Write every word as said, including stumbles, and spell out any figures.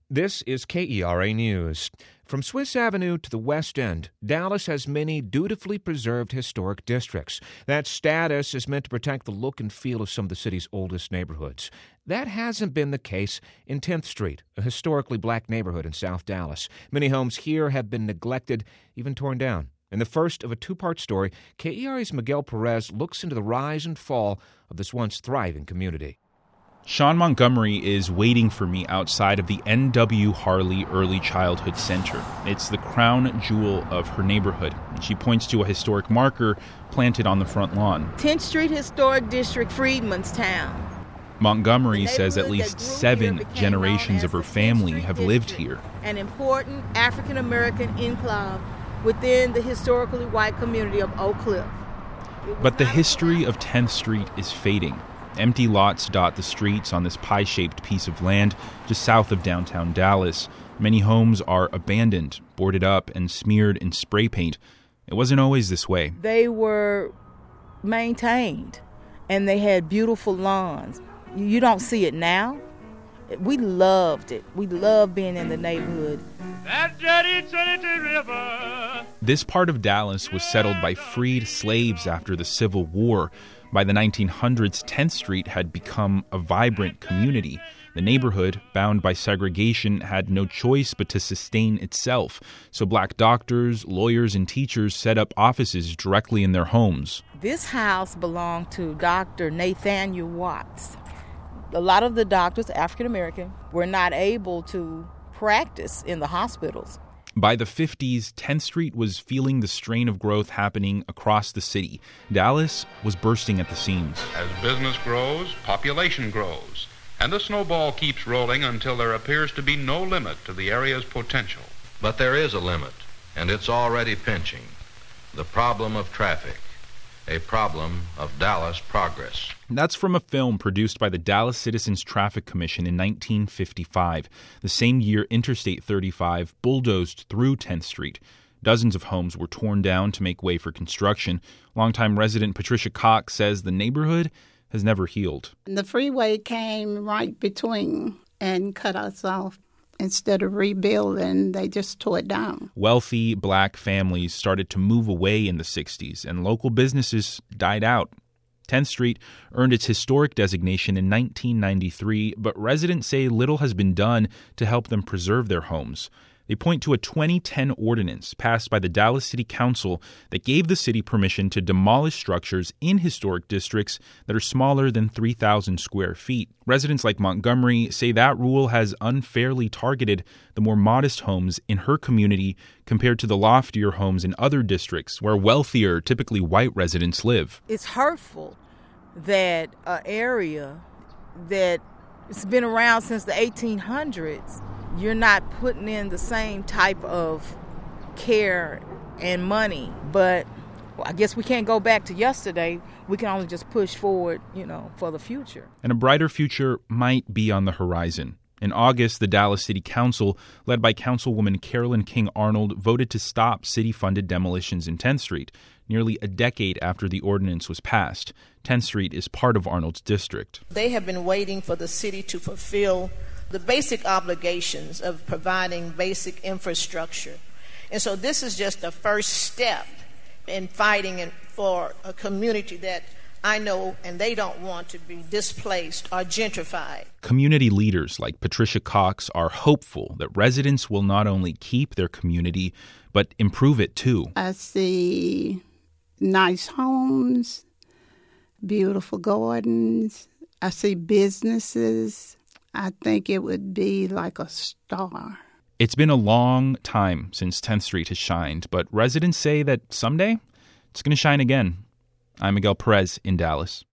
This is K E R A News. From Swiss Avenue to the West End, Dallas has many dutifully preserved historic districts. That status is meant to protect the look and feel of some of the city's oldest neighborhoods. That hasn't been the case in tenth Street, a historically black neighborhood in South Dallas. Many homes here have been neglected, even torn down. In the first of a two-part story, K E R A's Miguel Perez looks into the rise and fall of this once thriving community. Sean Montgomery is waiting for me outside of the N W Harley Early Childhood Center. It's the crown jewel of her neighborhood. She points to a historic marker planted on the front lawn. tenth Street Historic District, Freedmanstown. Montgomery says at least seven generations of her family have lived here. An important African-American enclave within the historically white community of Oak Cliff. But the history of tenth Street is fading. Empty lots dot the streets on this pie-shaped piece of land just south of downtown Dallas. Many homes are abandoned, boarded up, and smeared in spray paint. It wasn't always this way. They were maintained, and they had beautiful lawns. You don't see it now. We loved it. We loved being in the neighborhood. That dirty Trinity River. This part of Dallas was settled by freed slaves after the Civil War. By the nineteen hundreds, tenth Street had become a vibrant community. The neighborhood, bound by segregation, had no choice but to sustain itself. So black doctors, lawyers, and teachers set up offices directly in their homes. This house belonged to Doctor Nathaniel Watts. A lot of the doctors, African American, were not able to practice in the hospitals. By the fifties, tenth Street was feeling the strain of growth happening across the city. Dallas was bursting at the seams. As business grows, population grows, and the snowball keeps rolling until there appears to be no limit to the area's potential. But there is a limit, and it's already pinching. The problem of traffic, a problem of Dallas progress. That's from a film produced by the Dallas Citizens Traffic Commission in nineteen fifty-five, the same year Interstate thirty-five bulldozed through tenth Street. Dozens of homes were torn down to make way for construction. Longtime resident Patricia Cox says the neighborhood has never healed. The freeway came right between and cut us off. Instead of rebuilding, they just tore it down. Wealthy black families started to move away in the sixties, and local businesses died out. tenth Street earned its historic designation in nineteen ninety-three, but residents say little has been done to help them preserve their homes. They point to a twenty ten ordinance passed by the Dallas City Council that gave the city permission to demolish structures in historic districts that are smaller than three thousand square feet. Residents like Montgomery say that rule has unfairly targeted the more modest homes in her community compared to the loftier homes in other districts where wealthier, typically white residents live. It's hurtful that an area that's been around since the eighteen hundreds, you're not putting in the same type of care and money. But well, I guess we can't go back to yesterday. We can only just push forward, you know, for the future. And a brighter future might be on the horizon. In August, the Dallas City Council, led by Councilwoman Carolyn King Arnold, voted to stop city-funded demolitions in tenth Street, nearly a decade after the ordinance was passed. tenth Street is part of Arnold's district. They have been waiting for the city to fulfill the basic obligations of providing basic infrastructure. And so this is just the first step in fighting for a community that I know and they don't want to be displaced or gentrified. Community leaders like Patricia Cox are hopeful that residents will not only keep their community, but improve it too. I see nice homes, beautiful gardens. I see businesses. I think it would be like a star. It's been a long time since tenth Street has shined, but residents say that someday it's going to shine again. I'm Miguel Perez in Dallas.